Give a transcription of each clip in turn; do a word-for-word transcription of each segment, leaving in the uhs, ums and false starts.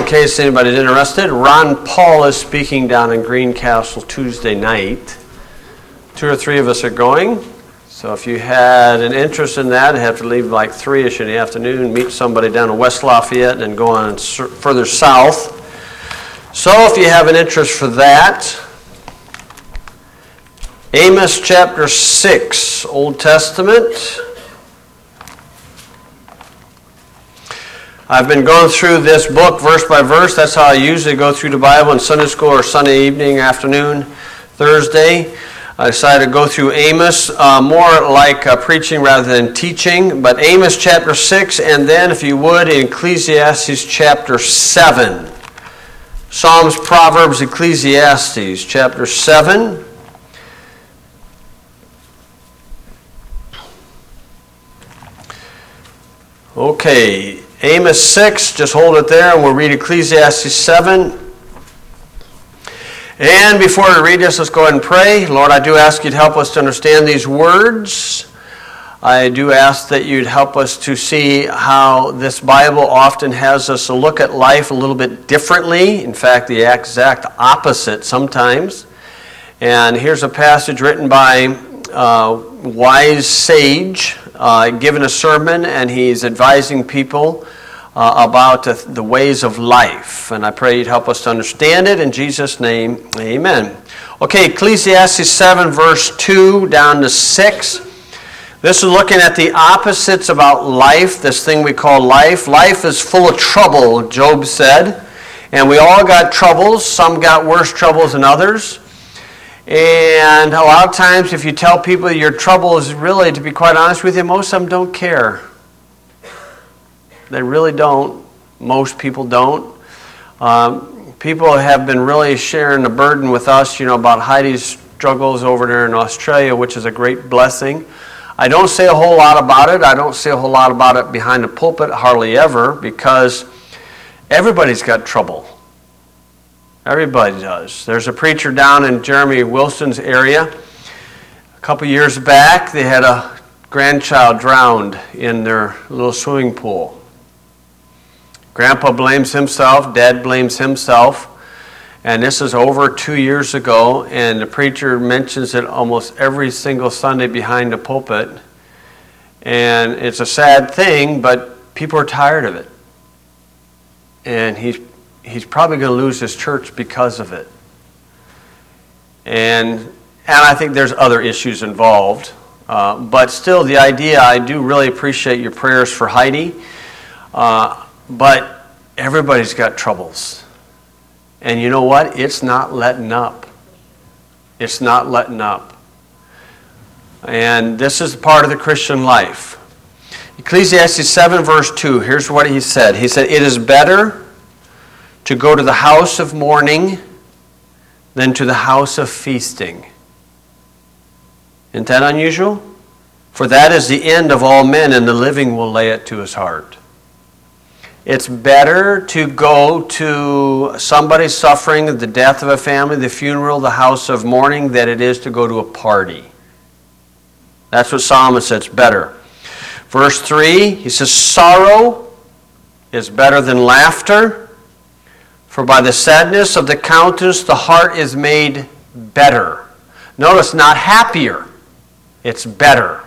case anybody's interested, Ron Paul is speaking down in Greencastle Tuesday night. Two or three of us are going. So if you had an interest in that, you have to leave like three-ish in the afternoon, meet somebody down in West Lafayette, and go on further south. So if you have an interest for that, Amos chapter six, Old Testament. I've been going through this book verse by verse. That's how I usually go through the Bible in Sunday school or Sunday evening, afternoon, Thursday. I decided to go through Amos, uh, more like uh, preaching rather than teaching. But Amos chapter six, and then, if you would, Ecclesiastes chapter seven. Psalms, Proverbs, Ecclesiastes chapter seven. Okay, Amos six, just hold it there, and we'll read Ecclesiastes seven. And before we read this, let's go ahead and pray. Lord, I do ask you to help us to understand these words. I do ask that you'd help us to see how this Bible often has us to look at life a little bit differently. In fact, the exact opposite sometimes. And here's a passage written by a wise sage, uh, given a sermon, and he's advising people Uh, about the, the ways of life. And I pray you'd help us to understand it. In Jesus' name, amen. Okay, Ecclesiastes seven, verse two down to six. This is looking at the opposites about life, this thing we call life. Life is full of trouble, Job said. And we all got troubles. Some got worse troubles than others. And a lot of times if you tell people your trouble is really, to be quite honest with you, most of them don't care. They really don't. Most people don't. Um, people have been really sharing the burden with us, you know, about Heidi's struggles over there in Australia, which is a great blessing. I don't say a whole lot about it. I don't say a whole lot about it behind the pulpit, hardly ever, because everybody's got trouble. Everybody does. There's a preacher down in Jeremy Wilson's area. A couple years back, they had a grandchild drowned in their little swimming pool. Grandpa blames himself, Dad blames himself, and this is over two years ago, and the preacher mentions it almost every single Sunday behind the pulpit, and it's a sad thing, but people are tired of it, and he's, he's probably going to lose his church because of it, and, and I think there's other issues involved, uh, but still the idea, I do really appreciate your prayers for Heidi. Uh, But everybody's got troubles. And you know what? It's not letting up. It's not letting up. And this is part of the Christian life. Ecclesiastes seven verse two, here's what he said. He said, "It is better to go to the house of mourning than to the house of feasting." Isn't that unusual? "For that is the end of all men, and the living will lay it to his heart." It's better to go to somebody suffering the death of a family, the funeral, the house of mourning, than it is to go to a party. That's what Solomon says, better. Verse three, he says, "Sorrow is better than laughter, for by the sadness of the countenance the heart is made better." Notice, not happier, it's better.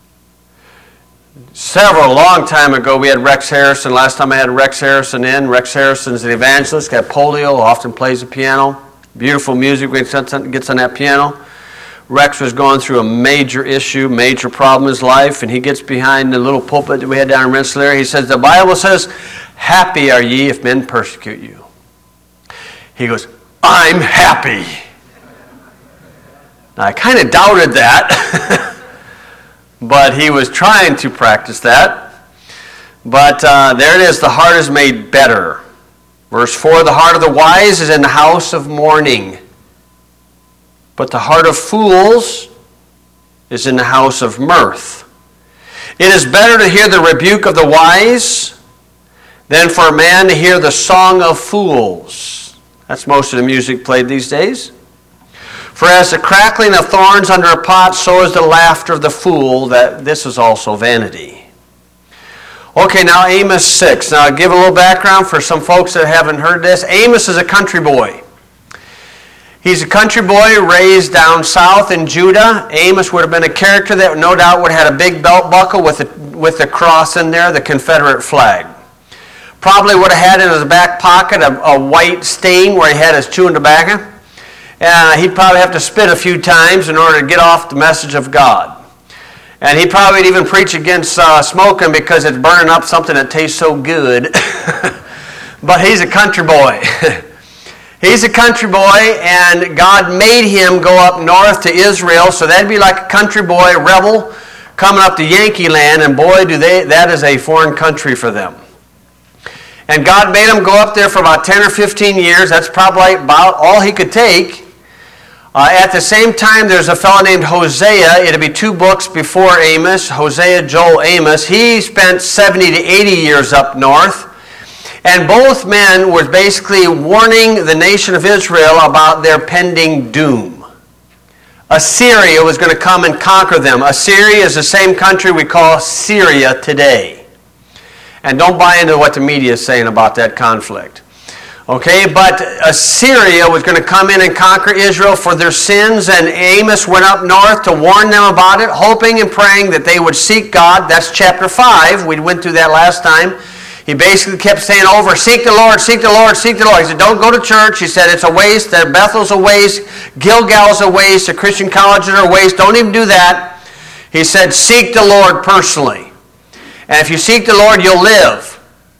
Several, long time ago, we had Rex Harrison. Last time I had Rex Harrison in. Rex Harrison's an evangelist, got polio, often plays the piano. Beautiful music when he gets on that piano. Rex was going through a major issue, major problem in his life, and he gets behind the little pulpit that we had down in Rensselaer. He says, "The Bible says, 'Happy are ye if men persecute you.'" He goes, "I'm happy." Now, I kind of doubted that. But he was trying to practice that. But uh, there it is, the heart is made better. Verse four, "The heart of the wise is in the house of mourning, but the heart of fools is in the house of mirth. It is better to hear the rebuke of the wise than for a man to hear the song of fools." That's most of the music played these days. "For as the crackling of thorns under a pot, so is the laughter of the fool, that this is also vanity." Okay, now Amos six. Now I'll give a little background for some folks that haven't heard this. Amos is a country boy. He's a country boy raised down south in Judah. Amos would have been a character that no doubt would have had a big belt buckle with the, with the cross in there, the Confederate flag. Probably would have had in his back pocket a, a white stain where he had his chewing tobacco. And he'd probably have to spit a few times in order to get off the message of God. And he probably would even preach against uh, smoking because it's burning up something that tastes so good. But he's a country boy. He's a country boy, and God made him go up north to Israel, so that'd be like a country boy rebel coming up to Yankee land, and boy, do they that is a foreign country for them. And God made him go up there for about ten or fifteen years. That's probably about all he could take. Uh, at the same time, there's a fellow named Hosea. It'll be two books before Amos, Hosea, Joel, Amos. He spent seventy to eighty years up north. And both men were basically warning the nation of Israel about their pending doom. Assyria was going to come and conquer them. Assyria is the same country we call Syria today. And don't buy into what the media is saying about that conflict. Okay, but Assyria was going to come in and conquer Israel for their sins, and Amos went up north to warn them about it, hoping and praying that they would seek God. That's chapter five. We went through that last time. He basically kept saying over, seek the Lord, seek the Lord, seek the Lord. He said, don't go to church. He said, it's a waste. That Bethel's a waste. Gilgal's a waste. The Christian colleges are a waste. Don't even do that. He said, seek the Lord personally. And if you seek the Lord, you'll live.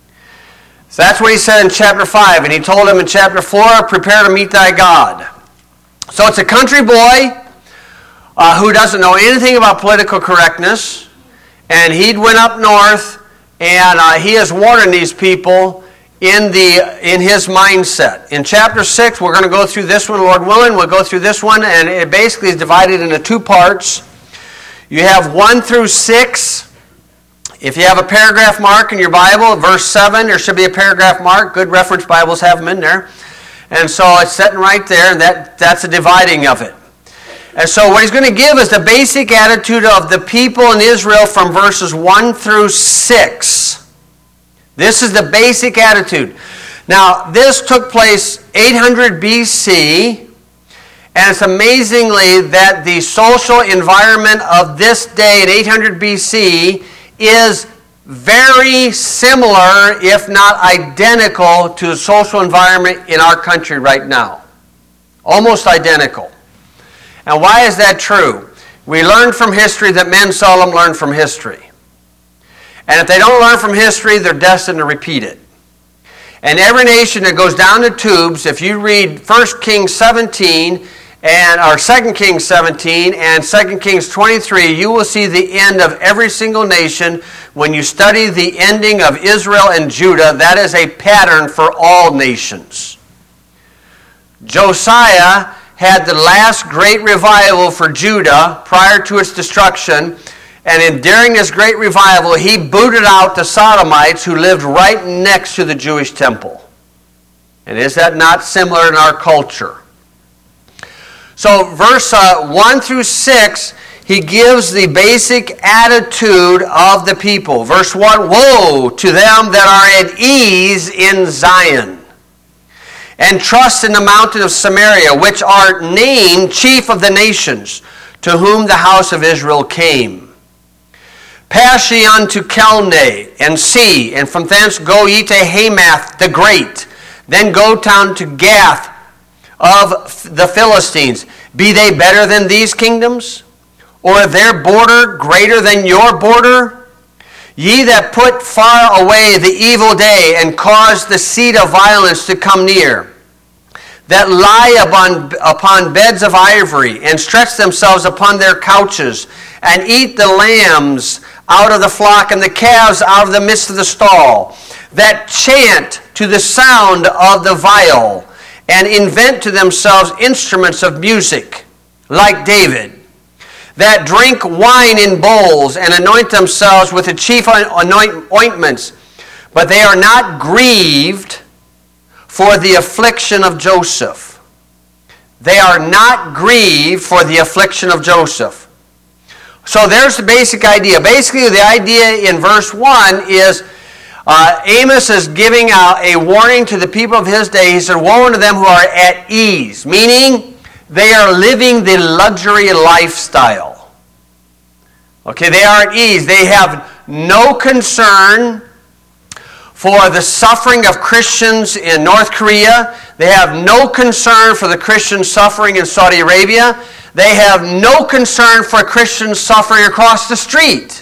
So that's what he said in chapter five. And he told him in chapter four, prepare to meet thy God. So it's a country boy uh, who doesn't know anything about political correctness. And he went up north. And uh, he is warning these people in the in his mindset. In chapter six, we're going to go through this one, Lord willing. We'll go through this one, and it basically is divided into two parts. You have one through six. If you have a paragraph mark in your Bible, verse seven, there should be a paragraph mark. Good reference Bibles have them in there. And so it's sitting right there, and that, that's a dividing of it. And so what he's going to give is the basic attitude of the people in Israel from verses one through six. This is the basic attitude. Now, this took place eight hundred B C, and it's amazingly that the social environment of this day in eight hundred B C is very similar, if not identical, to the social environment in our country right now. Almost identical. And why is that true? We learned from history that men seldom learn from history. And if they don't learn from history, they're destined to repeat it. And every nation that goes down the tubes, if you read First Kings seventeen, and or Second Kings seventeen and Second Kings twenty-three, you will see the end of every single nation. When you study the ending of Israel and Judah, that is a pattern for all nations. Josiah had the last great revival for Judah prior to its destruction. And in, during this great revival, he booted out the Sodomites who lived right next to the Jewish temple. And is that not similar in our culture? So verse uh, one through six, he gives the basic attitude of the people. Verse one, woe to them that are at ease in Zion, and trust in the mountain of Samaria, which are named chief of the nations, to whom the house of Israel came. Pass ye unto Kelne, and see, and from thence go ye to Hamath the great. Then go down to Gath of the Philistines. Be they better than these kingdoms? Or their border greater than your border? Ye that put far away the evil day, and cause the seed of violence to come near, that lie upon, upon beds of ivory, and stretch themselves upon their couches, and eat the lambs out of the flock, and the calves out of the midst of the stall, that chant to the sound of the viol, and invent to themselves instruments of music, like David, that drink wine in bowls, and anoint themselves with the chief anoint- ointments, but they are not grieved for the affliction of Joseph. They are not grieved for the affliction of Joseph. So there's the basic idea. Basically, the idea in verse one is uh, Amos is giving out a warning to the people of his day. He said, woe unto them who are at ease, meaning they are living the luxury lifestyle. Okay, they are at ease. They have no concern for the suffering of Christians in North Korea. They have no concern for the Christians suffering in Saudi Arabia. They have no concern for Christians suffering across the street.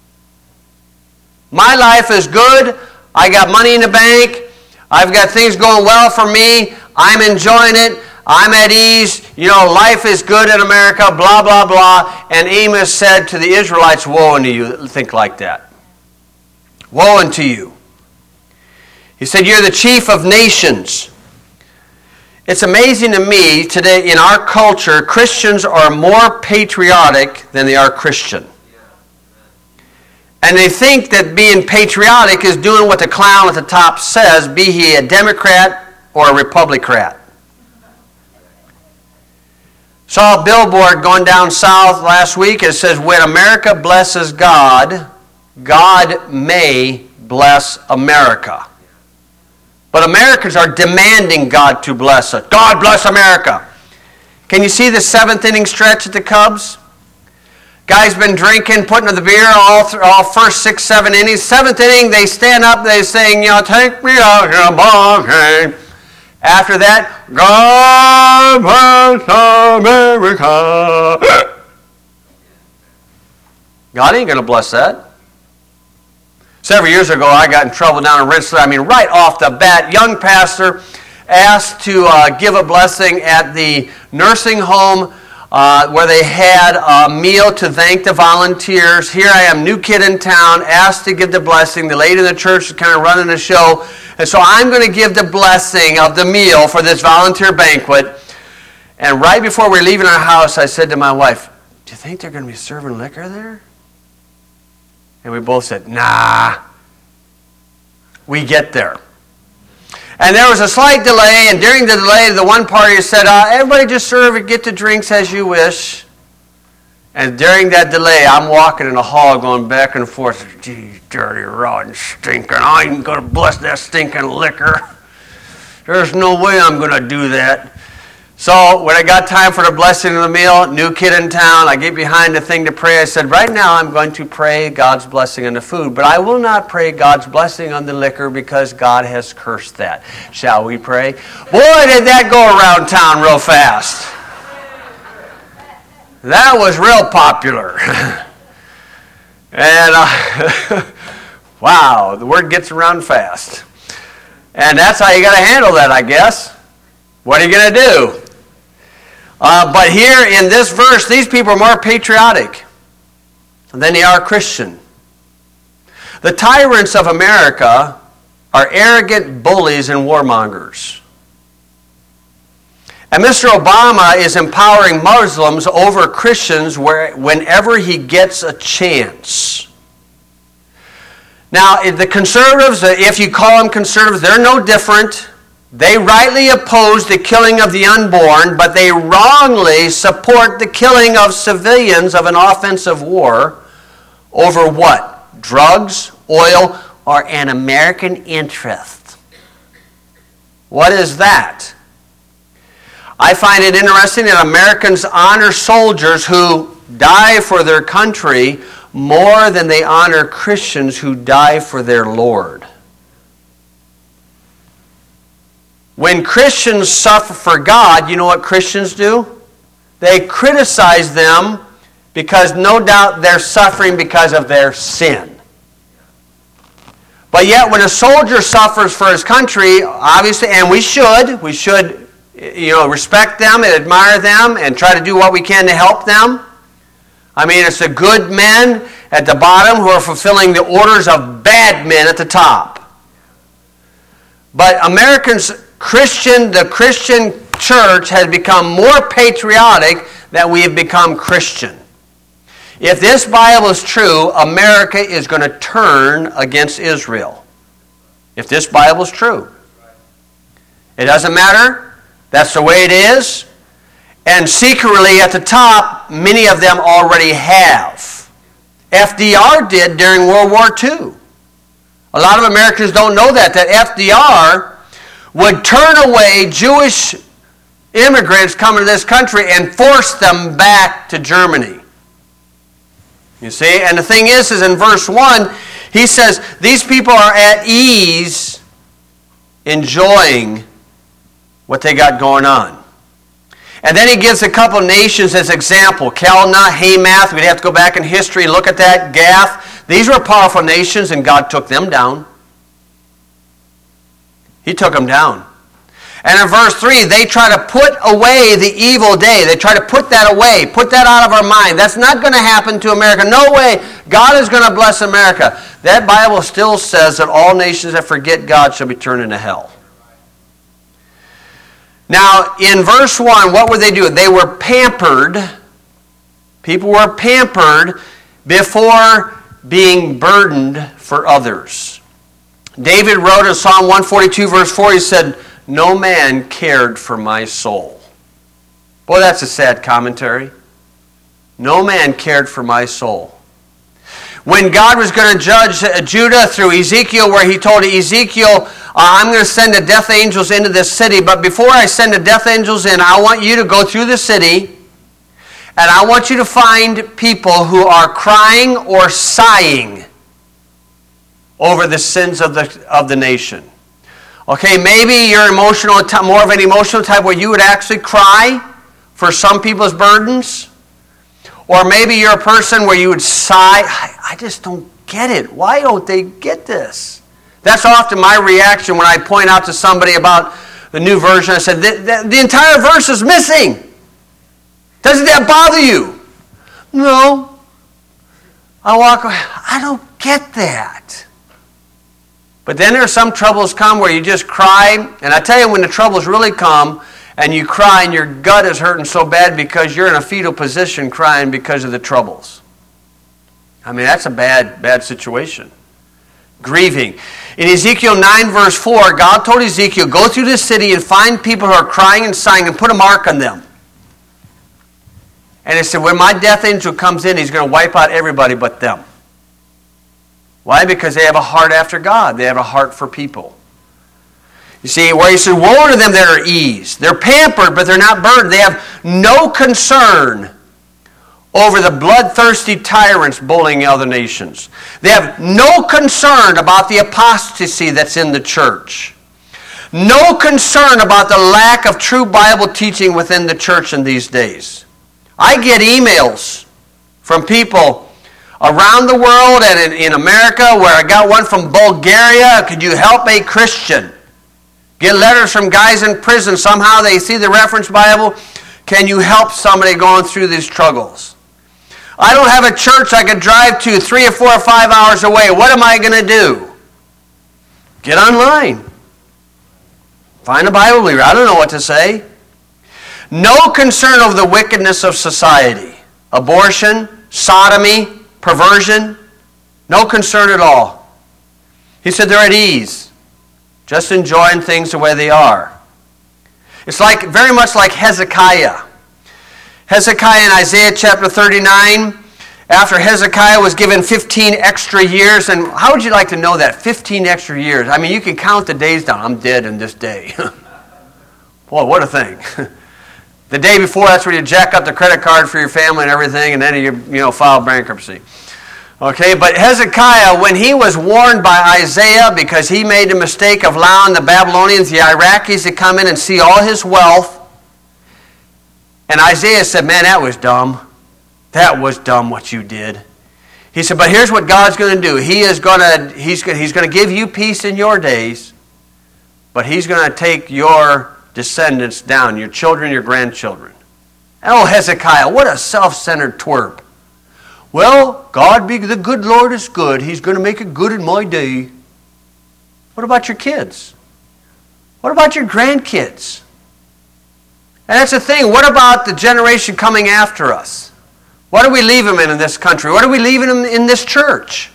My life is good. I got money in the bank. I've got things going well for me. I'm enjoying it. I'm at ease. You know, life is good in America, blah, blah, blah. And Amos said to the Israelites, woe unto you that think like that. Woe unto you. He said, you're the chief of nations. It's amazing to me today in our culture, Christians are more patriotic than they are Christian. And they think that being patriotic is doing what the clown at the top says, be he a Democrat or a Republican. Saw a billboard going down south last week. It says, when America blesses God, God may bless America. But Americans are demanding God to bless us. God bless America. Can you see the seventh inning stretch at the Cubs? Guy's been drinking, putting the beer all through, all first six, seven innings. Seventh inning, they stand up, they sing, you know, take me out in a ball game. After that, God bless America. God ain't going to bless that. Several years ago, I got in trouble down in Rensselaer. I mean, right off the bat, young pastor asked to uh, give a blessing at the nursing home uh, where they had a meal to thank the volunteers. Here I am, new kid in town, asked to give the blessing. The lady in the church is kind of running the show. And so I'm going to give the blessing of the meal for this volunteer banquet. And right before we we're leaving our house, I said to my wife, do you think they're going to be serving liquor there? And we both said, nah. We get there. And there was a slight delay, and during the delay, the one party said, uh, everybody just serve and get the drinks as you wish. And during that delay, I'm walking in the hall going back and forth. Gee, dirty, rotten, stinking. I ain't going to bless that stinking liquor. There's no way I'm going to do that. So when I got time for the blessing of the meal, new kid in town, I get behind the thing to pray. I said, right now I'm going to pray God's blessing on the food, but I will not pray God's blessing on the liquor because God has cursed that. Shall we pray? Boy, did that go around town real fast. That was real popular. And, uh, wow, the word gets around fast. And that's how you got to handle that, I guess. What are you going to do? Uh, but here in this verse, these people are more patriotic than they are Christian. The tyrants of America are arrogant bullies and warmongers. And Mister Obama is empowering Muslims over Christians where, whenever he gets a chance. Now, the conservatives, if you call them conservatives, they're no different. They rightly oppose the killing of the unborn, but they wrongly support the killing of civilians of an offensive war over what? Drugs, oil, or an American interest. What is that? I find it interesting that Americans honor soldiers who die for their country more than they honor Christians who die for their Lord. When Christians suffer for God, you know what Christians do? They criticize them because no doubt they're suffering because of their sin. But yet when a soldier suffers for his country, obviously, and we should, we should, you know, respect them and admire them and try to do what we can to help them. I mean, it's the good men at the bottom who are fulfilling the orders of bad men at the top. But Americans, Christian, the Christian church has become more patriotic than we have become Christian. If this Bible is true, America is going to turn against Israel. If this Bible is true. It doesn't matter. That's the way it is. And secretly at the top, many of them already have. F D R did during World War Two. A lot of Americans don't know that, that F D R would turn away Jewish immigrants coming to this country and force them back to Germany. You see? And the thing is, is in verse one, he says, these people are at ease enjoying what they got going on. And then he gives a couple nations as example. Calneh, Hamath, we'd have to go back in history and look at that. Gath. These were powerful nations, and God took them down. He took them down. And in verse three, they try to put away the evil day. They try to put that away, put that out of our mind. That's not going to happen to America. No way. God is going to bless America. That Bible still says that all nations that forget God shall be turned into hell. Now, in verse one, what were they doing? They were pampered. People were pampered before being burdened for others. David wrote in Psalm one forty-two, verse four, he said, no man cared for my soul. Boy, that's a sad commentary. No man cared for my soul. When God was going to judge Judah through Ezekiel, where he told Ezekiel, uh, I'm going to send the death angels into this city, but before I send the death angels in, I want you to go through the city, and I want you to find people who are crying or sighing over the sins of the, of the nation. Okay, maybe you're emotional, more of an emotional type where you would actually cry for some people's burdens. Or maybe you're a person where you would sigh, I, I just don't get it. Why don't they get this? That's often my reaction when I point out to somebody about the new version. I said, the, the, the entire verse is missing. Doesn't that bother you? No. I walk away, I don't get that. But then there are some troubles come where you just cry. And I tell you, when the troubles really come and you cry and your gut is hurting so bad because you're in a fetal position crying because of the troubles. I mean, that's a bad, bad situation. Grieving. In Ezekiel nine, verse four, God told Ezekiel, go through this city and find people who are crying and sighing and put a mark on them. And he said, when my death angel comes in, he's going to wipe out everybody but them. Why? Because they have a heart after God. They have a heart for people. You see, where he said, woe to them that are eased. They're pampered, but they're not burdened. They have no concern over the bloodthirsty tyrants bullying other nations. They have no concern about the apostasy that's in the church. No concern about the lack of true Bible teaching within the church in these days. I get emails from people around the world and in, in America, where I got one from Bulgaria, could you help a Christian? Get letters from guys in prison. Somehow they see the reference Bible. Can you help somebody going through these struggles? I don't have a church I could drive to three or four or five hours away. What am I going to do? Get online. Find a Bible reader. I don't know what to say. No concern over the wickedness of society. Abortion, sodomy, perversion, no concern at all. He said they're at ease, just enjoying things the way they are. It's like very much like Hezekiah. Hezekiah in Isaiah chapter thirty-nine, after Hezekiah was given fifteen extra years, and how would you like to know that? fifteen extra years. I mean, you can count the days down. I'm dead in this day. Boy, what a thing. The day before, that's where you jack up the credit card for your family and everything, and then you, you know, file bankruptcy. Okay, but Hezekiah, when he was warned by Isaiah because he made the mistake of allowing the Babylonians, the Iraqis, to come in and see all his wealth, and Isaiah said, man, that was dumb. That was dumb what you did. He said, but here's what God's going to do. He is going to, he's, he's going to give you peace in your days, but he's going to take your descendants down, your children, your grandchildren. Oh, Hezekiah, what a self-centered twerp. Well, God be the good Lord is good. He's going to make it good in my day. What about your kids? What about your grandkids? And that's the thing. What about the generation coming after us? What do we leave them in in this country? What are we leaving them in this church?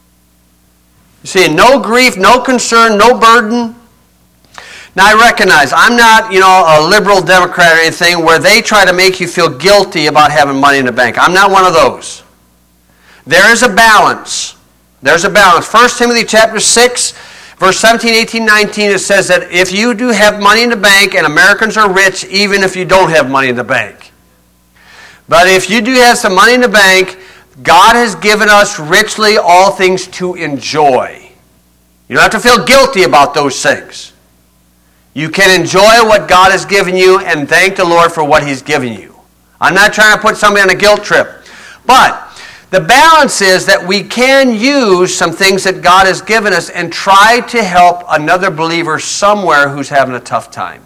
You see, no grief, no concern, no burden. Now, I recognize I'm not, you know, a liberal Democrat or anything where they try to make you feel guilty about having money in the bank. I'm not one of those. There is a balance. There's a balance. First Timothy chapter six, verse seventeen, eighteen, nineteen, it says that if you do have money in the bank, and Americans are rich even if you don't have money in the bank. But if you do have some money in the bank, God has given us richly all things to enjoy. You don't have to feel guilty about those things. You can enjoy what God has given you and thank the Lord for what He's given you. I'm not trying to put somebody on a guilt trip. But the balance is that we can use some things that God has given us and try to help another believer somewhere who's having a tough time.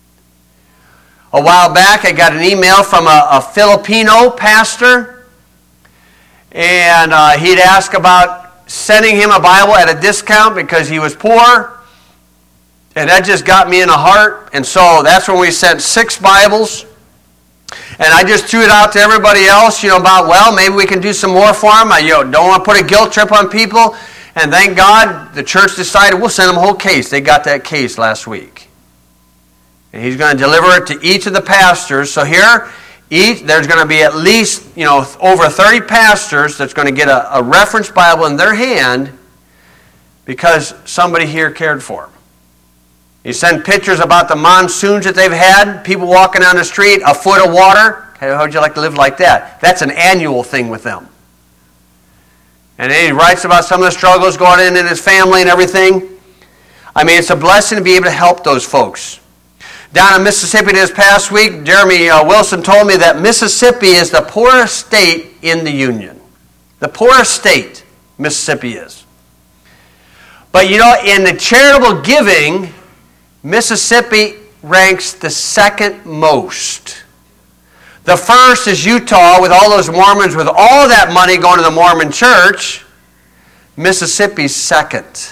A while back, I got an email from a, a Filipino pastor, and uh, he'd ask about sending him a Bible at a discount because he was poor, and that just got me in the heart, and so that's when we sent six Bibles, and I just threw it out to everybody else, you know, about, well, maybe we can do some more for them. I you know, don't want to put a guilt trip on people, and thank God the church decided we'll send them a whole case. They got that case last week. And he's going to deliver it to each of the pastors. So here, each, there's going to be at least, you know, over thirty pastors that's going to get a, a reference Bible in their hand because somebody here cared for them. You send pictures about the monsoons that they've had, people walking down the street, a foot of water. How would you like to live like that? That's an annual thing with them. And then he writes about some of the struggles going on in his family and everything. I mean, it's a blessing to be able to help those folks. Down in Mississippi this past week, Jeremy uh, Wilson told me that Mississippi is the poorest state in the Union. The poorest state Mississippi is. But you know, in the charitable giving, Mississippi ranks the second most. The first is Utah with all those Mormons with all that money going to the Mormon church. Mississippi's second.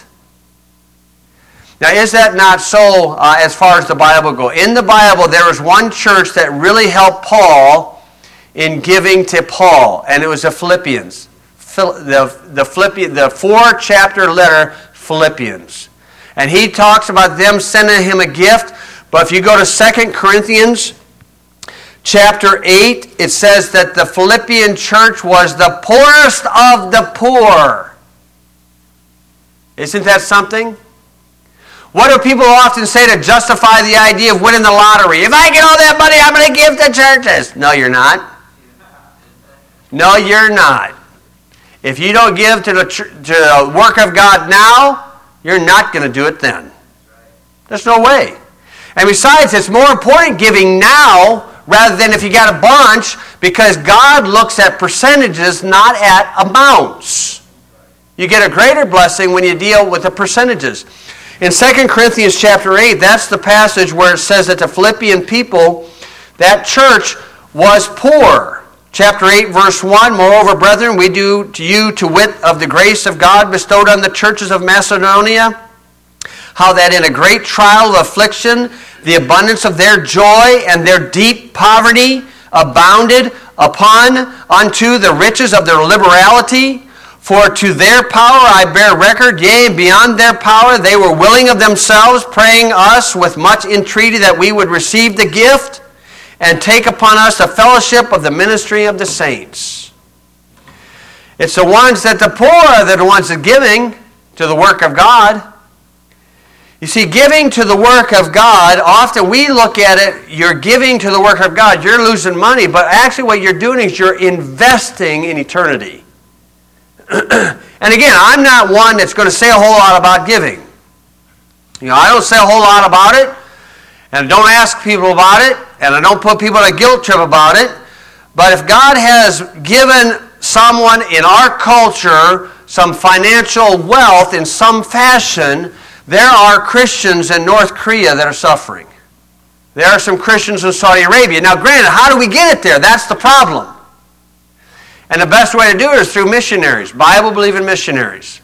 Now, is that not so uh, as far as the Bible goes? In the Bible, there was one church that really helped Paul in giving to Paul, and it was the Philippians. The, the, Philippi, the four-chapter letter, Philippians. And he talks about them sending him a gift, but if you go to Second Corinthians chapter eight, it says that the Philippian church was the poorest of the poor. Isn't that something? What do people often say to justify the idea of winning the lottery? If I get all that money, I'm going to give to churches. No, you're not. No, you're not. If you don't give to the, to the work of God now, you're not going to do it then. There's no way. And besides, it's more important giving now rather than if you got a bunch, because God looks at percentages, not at amounts. You get a greater blessing when you deal with the percentages. In Second Corinthians chapter eight, that's the passage where it says that the Philippian people, that church, was poor. Chapter eight, verse one, moreover, brethren, we do to you to wit of the grace of God bestowed on the churches of Macedonia, how that in a great trial of affliction, the abundance of their joy and their deep poverty abounded upon unto the riches of their liberality. For to their power I bear record, yea, beyond their power, they were willing of themselves, praying us with much entreaty that we would receive the gift and take upon us the fellowship of the ministry of the saints. It's the ones that the poor are the ones that are giving to the work of God. You see, giving to the work of God, often we look at it, you're giving to the work of God, you're losing money, but actually what you're doing is you're investing in eternity. And again, I'm not one that's going to say a whole lot about giving. You know, I don't say a whole lot about it, and I don't ask people about it, and I don't put people on a guilt trip about it. But if God has given someone in our culture some financial wealth in some fashion, there are Christians in North Korea that are suffering. There are some Christians in Saudi Arabia. Now, granted, how do we get it there? That's the problem. And the best way to do it is through missionaries, Bible-believing missionaries.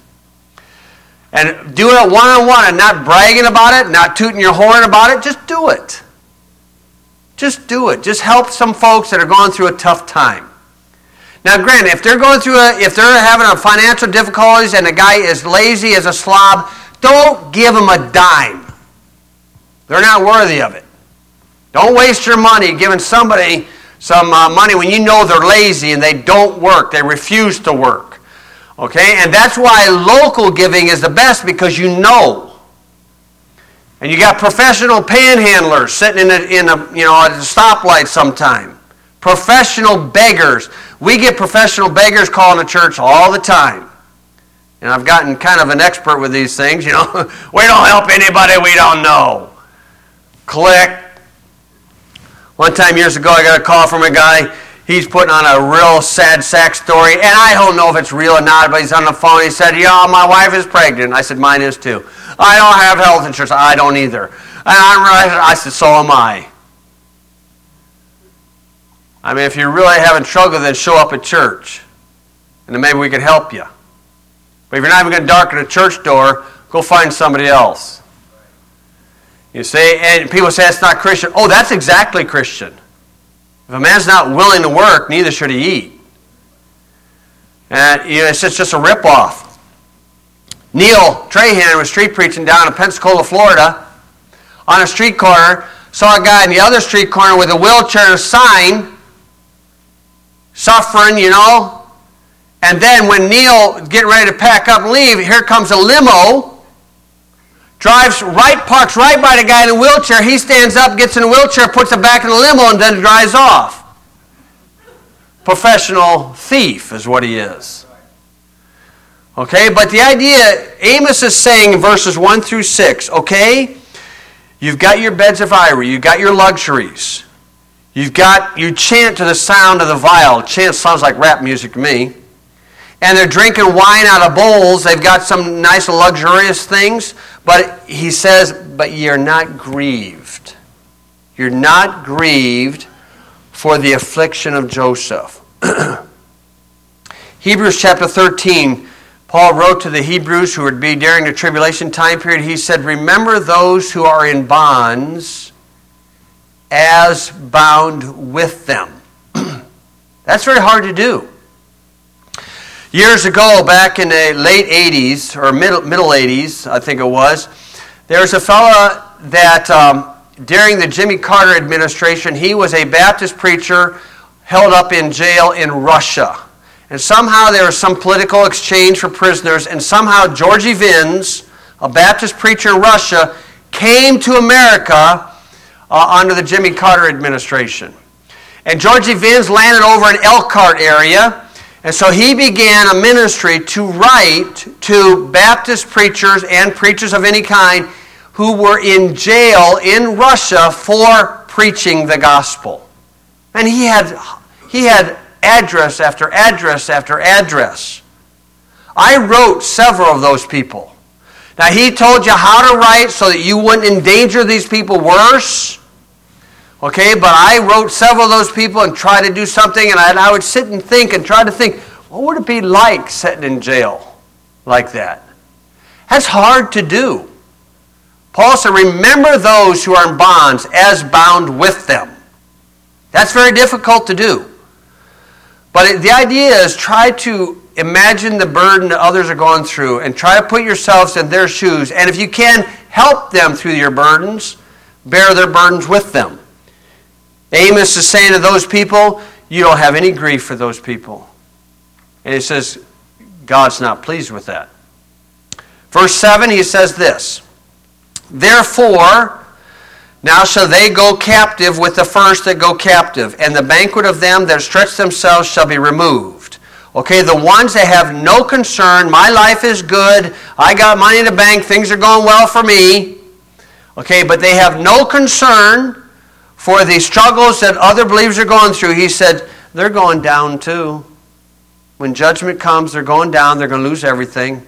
And do it one-on-one and not bragging about it, not tooting your horn about it. Just do it. Just do it. Just help some folks that are going through a tough time. Now, granted, if they're going through a, if they're having a financial difficulties and the guy is lazy as a slob, don't give him a dime. They're not worthy of it. Don't waste your money giving somebody some uh, money when you know they're lazy and they don't work. They refuse to work. Okay? And that's why local giving is the best, because you know. And you got professional panhandlers sitting in a, in a you know, at a stoplight sometime. Professional beggars. We get professional beggars calling the church all the time. And I've gotten kind of an expert with these things, you know. We don't help anybody we don't know. Click. One time years ago, I got a call from a guy. He's putting on a real sad sack story, and I don't know if it's real or not, but he's on the phone. He said, "Yeah, my wife is pregnant." I said, "Mine is too." "I don't have health insurance." "I don't either." And I, I said, "So am I." I mean, if you're really having trouble, then show up at church, and then maybe we can help you. But if you're not even going to darken a church door, go find somebody else. You see, and people say that's not Christian. Oh, that's exactly Christian. If a man's not willing to work, neither should he eat. And you know, it's just, just a ripoff. Neil Trahan was street preaching down in Pensacola, Florida, on a street corner, saw a guy in the other street corner with a wheelchair and a sign, suffering, you know. And then when Neil getting ready to pack up and leave, here comes a limo, drives right, parks right by the guy in the wheelchair. He stands up, gets in the wheelchair, puts it back in the limo, and then drives off. Professional thief is what he is. Okay, but the idea, Amos is saying in verses one through six, okay, you've got your beds of ivory, you've got your luxuries, you've got, you chant to the sound of the viol. Chant sounds like rap music to me. And they're drinking wine out of bowls. They've got some nice luxurious things. But he says, but you're not grieved. You're not grieved for the affliction of Joseph. Hebrews chapter thirteen, Paul wrote to the Hebrews who would be during the tribulation time period. He said, remember those who are in bonds as bound with them. That's very hard to do. Years ago, back in the late eighties, or middle, middle eighties, I think it was, there was a fella that um, during the Jimmy Carter administration, he was a Baptist preacher held up in jail in Russia. And somehow there was some political exchange for prisoners, and somehow Georgie Vins, a Baptist preacher in Russia, came to America uh, under the Jimmy Carter administration. And Georgie Vins landed over in Elkhart area. And so he began a ministry to write to Baptist preachers and preachers of any kind who were in jail in Russia for preaching the gospel. And he had, he had address after address after address. I wrote several of those people. Now he told you how to write so that you wouldn't endanger these people worse. Okay, but I wrote several of those people and tried to do something, and I, I would sit and think and try to think, what would it be like sitting in jail like that? That's hard to do. Paul said, remember those who are in bonds as bound with them. That's very difficult to do. But it, the idea is try to imagine the burden that others are going through and try to put yourselves in their shoes. And if you can, help them through your burdens, bear their burdens with them. Amos is saying to those people, you don't have any grief for those people. And he says, God's not pleased with that. Verse seven, he says this, therefore, now shall they go captive with the first that go captive, and the banquet of them that stretch themselves shall be removed. Okay, the ones that have no concern, my life is good, I got money in the bank, things are going well for me. Okay, but they have no concern for the struggles that other believers are going through. He said, they're going down too. When judgment comes, they're going down. They're going to lose everything.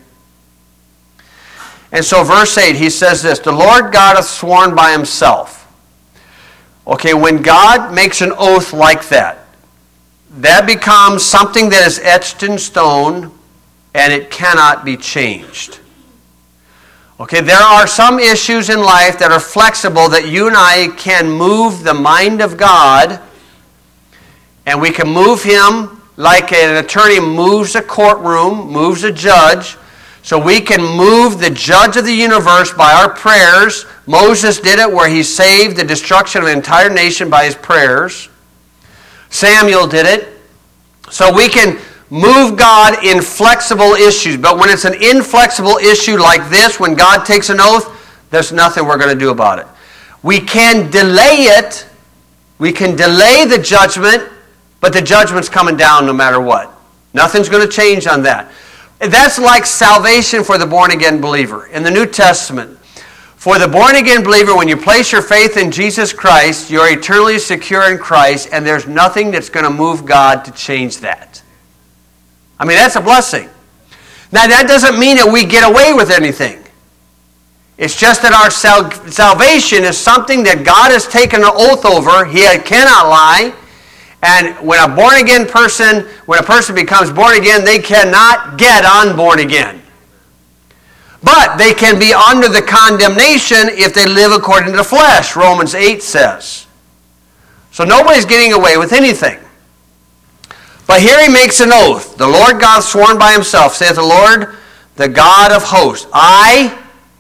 And so verse eight, he says this, the Lord God hath sworn by himself. Okay, when God makes an oath like that, that becomes something that is etched in stone, and it cannot be changed. Okay, there are some issues in life that are flexible that you and I can move the mind of God, and we can move him like an attorney moves a courtroom, moves a judge. So we can move the judge of the universe by our prayers. Moses did it where he saved the destruction of an entire nation by his prayers. Samuel did it. So we can move God in flexible issues. But when it's an inflexible issue like this, when God takes an oath, there's nothing we're going to do about it. We can delay it. We can delay the judgment, but the judgment's coming down no matter what. Nothing's going to change on that. That's like salvation for the born-again believer. In the New Testament, for the born-again believer, when you place your faith in Jesus Christ, you're eternally secure in Christ, and there's nothing that's going to move God to change that. I mean, that's a blessing. Now, that doesn't mean that we get away with anything. It's just that our sal- salvation is something that God has taken an oath over. He cannot lie. And when a born-again person, when a person becomes born again, they cannot get unborn again. But they can be under the condemnation if they live according to the flesh, Romans eight says. So nobody's getting away with anything. But here he makes an oath. The Lord God sworn by himself, saith the Lord, the God of hosts, I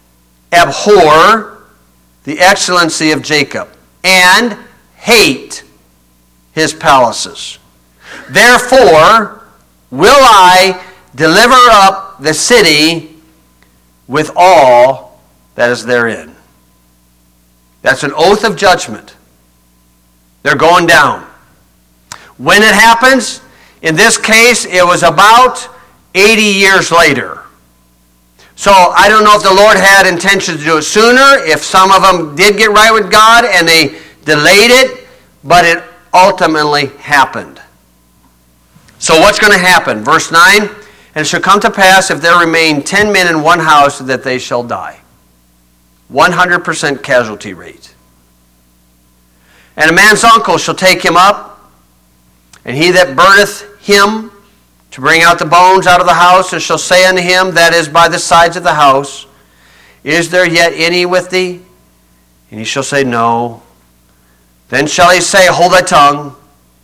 abhor the excellency of Jacob, and hate his palaces. Therefore will I deliver up the city with all that is therein. That's an oath of judgment. They're going down. When it happens, in this case, it was about eighty years later. So I don't know if the Lord had intention to do it sooner, if some of them did get right with God and they delayed it, but it ultimately happened. So what's going to happen? Verse nine, and it shall come to pass, if there remain ten men in one house, that they shall die. one hundred percent casualty rate. And a man's uncle shall take him up, and he that burneth him to bring out the bones out of the house, and shall say unto him that is by the sides of the house, Is there yet any with thee? And he shall say, No. Then shall he say, Hold thy tongue,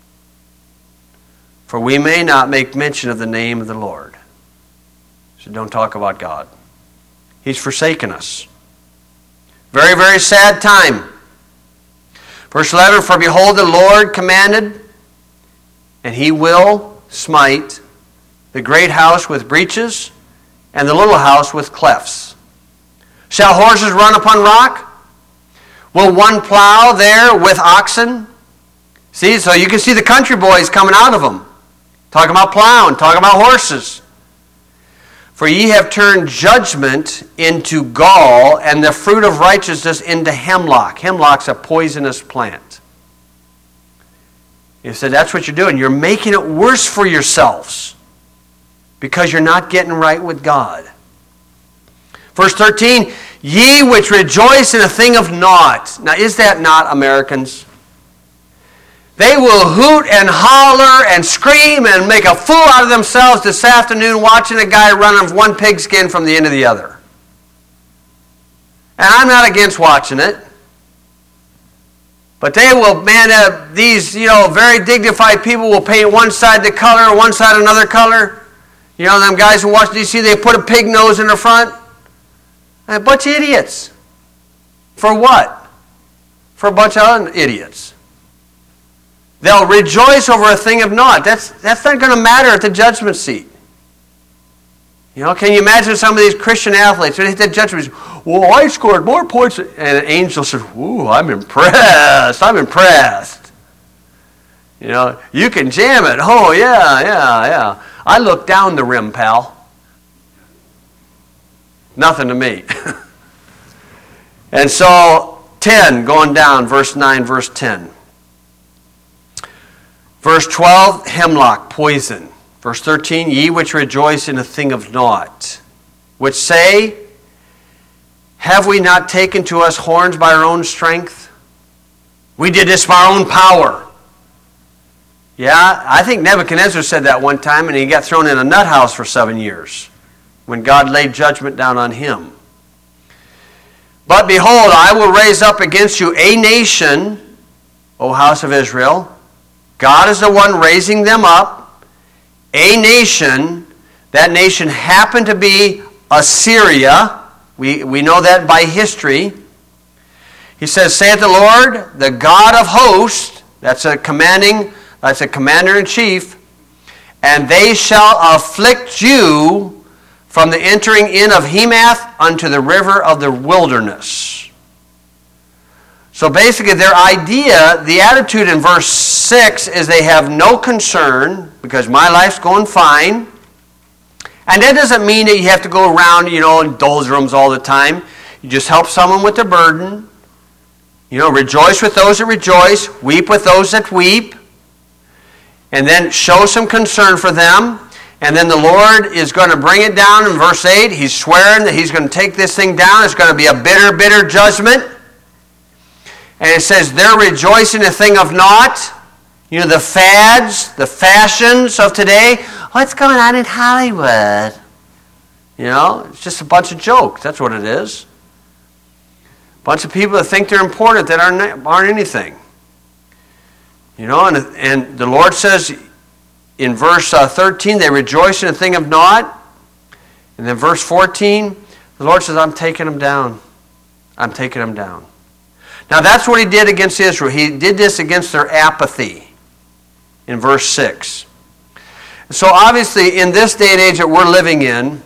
for we may not make mention of the name of the Lord. So don't talk about God. He's forsaken us. Very, very sad time. Verse eleven, For behold, the Lord commanded, and he will smite the great house with breaches, and the little house with clefts. Shall horses run upon rock? Will one plow there with oxen? See, so you can see the country boys coming out of them. Talking about plowing, talking about horses. For ye have turned judgment into gall, and the fruit of righteousness into hemlock. Hemlock's a poisonous plant. He said, that's what you're doing. You're making it worse for yourselves because you're not getting right with God. Verse thirteen, Ye which rejoice in a thing of naught. Now, is that not Americans? They will hoot and holler and scream and make a fool out of themselves this afternoon watching a guy run one pigskin from the end of the other. And I'm not against watching it. But they will, man, uh, these, you know, very dignified people will paint one side the color, one side another color. You know, them guys in Washington, D C, they put a pig nose in the front. A bunch of idiots. For what? For a bunch of idiots. They'll rejoice over a thing of naught. That's, that's not going to matter at the judgment seat. You know, can you imagine some of these Christian athletes, when they hit that judgment seat, well, I scored more points. And an angel says, ooh, I'm impressed. I'm impressed. You know, you can jam it. Oh, yeah, yeah, yeah. I look down the rim, pal. Nothing to me. And so, ten, going down, verse nine, verse ten. Verse twelve, hemlock, poison. Verse thirteen, Ye which rejoice in a thing of naught, which say, Have we not taken to us horns by our own strength? We did this by our own power. Yeah, I think Nebuchadnezzar said that one time, and he got thrown in a nut house for seven years when God laid judgment down on him. But behold, I will raise up against you a nation, O house of Israel. God is the one raising them up. A nation. That nation happened to be Assyria. We, we know that by history. He says, Saith the Lord, the God of hosts. That's a commanding that's a commander-in-chief, and they shall afflict you from the entering in of Hemath unto the river of the wilderness. So basically their idea, the attitude in verse six is they have no concern because my life's going fine. And that doesn't mean that you have to go around, you know, in doldrums all the time. You just help someone with their burden. You know, rejoice with those that rejoice, weep with those that weep. And then show some concern for them. And then the Lord is going to bring it down in verse eight. He's swearing that He's going to take this thing down. It's going to be a bitter, bitter judgment. And it says, they're rejoicing a thing of naught. You know, the fads, the fashions of today. What's going on in Hollywood? You know, it's just a bunch of jokes. That's what it is. A bunch of people that think they're important that aren't, aren't anything. You know, and, and the Lord says in verse uh, thirteen, they rejoice in a thing of naught. And then verse fourteen, the Lord says, I'm taking them down. I'm taking them down. Now that's what He did against Israel. He did this against their apathy in verse six. So obviously in this day and age that we're living in,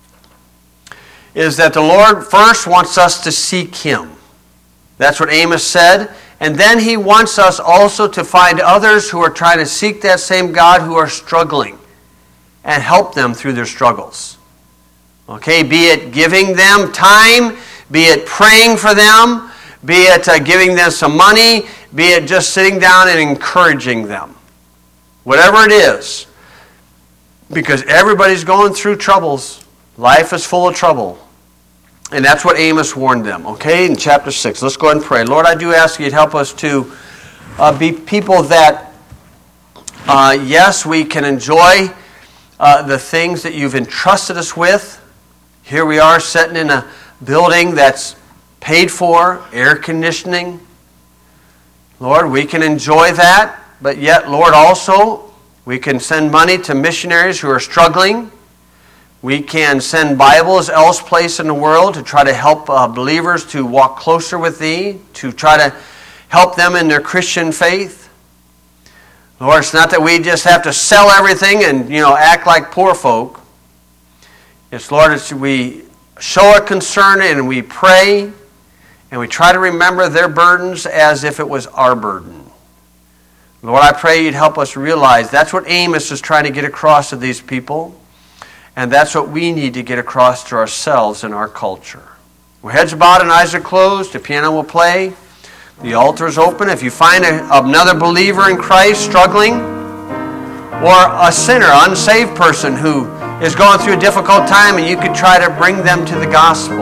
is that the Lord first wants us to seek Him. That's what Amos said. And then He wants us also to find others who are trying to seek that same God who are struggling and help them through their struggles. Okay, be it giving them time, be it praying for them, be it uh, giving them some money, be it just sitting down and encouraging them. Whatever it is. Because everybody's going through troubles. Life is full of trouble. And that's what Amos warned them. Okay, in chapter six. Let's go ahead and pray. Lord, I do ask you to help us to uh, be people that, uh, yes, we can enjoy uh, the things that you've entrusted us with. Here we are sitting in a building that's paid for, air conditioning. Lord, we can enjoy that, but yet, Lord, also, we can send money to missionaries who are struggling. We can send Bibles elsewhere in the world to try to help uh, believers to walk closer with Thee, to try to help them in their Christian faith. Lord, it's not that we just have to sell everything and, you know, act like poor folk. It's, Lord, it's we show a concern and we pray and we try to remember their burdens as if it was our burden. Lord, I pray You'd help us realize that's what Amos is trying to get across to these people. And that's what we need to get across to ourselves in our culture. Our heads are bowed and eyes are closed. The piano will play. The altar is open. If you find a, another believer in Christ struggling, or a sinner, unsaved person who is going through a difficult time, and you could try to bring them to the gospel.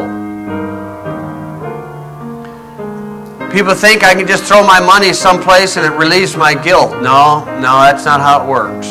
People think I can just throw my money someplace and it relieves my guilt. No, no, that's not how it works.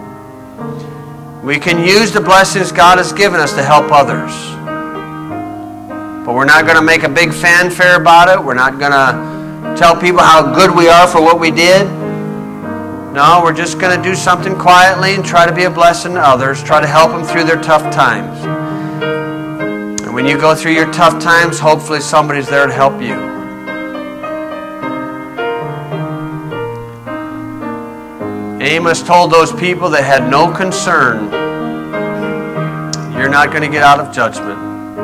We can use the blessings God has given us to help others. But we're not going to make a big fanfare about it. We're not going to tell people how good we are for what we did. No, we're just going to do something quietly and try to be a blessing to others. Try to help them through their tough times. And when you go through your tough times, hopefully somebody's there to help you. Amos told those people that had no concern, you're not going to get out of judgment.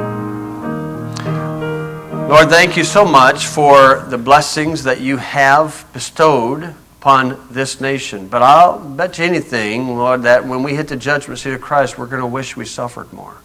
Lord, thank You so much for the blessings that You have bestowed upon this nation. But I'll bet you anything, Lord, that when we hit the judgment seat of Christ, we're going to wish we suffered more.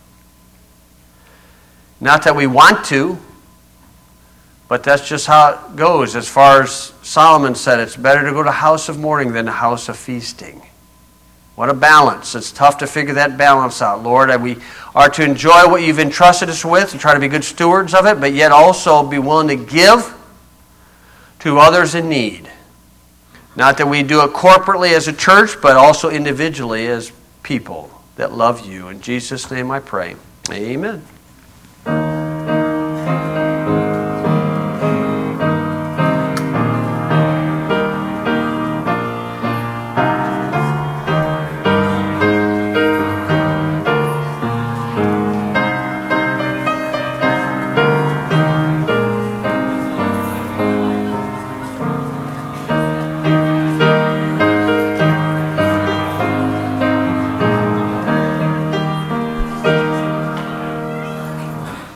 Not that we want to, but that's just how it goes. As far as Solomon said, it's better to go to the house of mourning than the house of feasting. What a balance. It's tough to figure that balance out, Lord. And we are to enjoy what You've entrusted us with and try to be good stewards of it, but yet also be willing to give to others in need. Not that we do it corporately as a church, but also individually as people that love You. In Jesus' name I pray. Amen.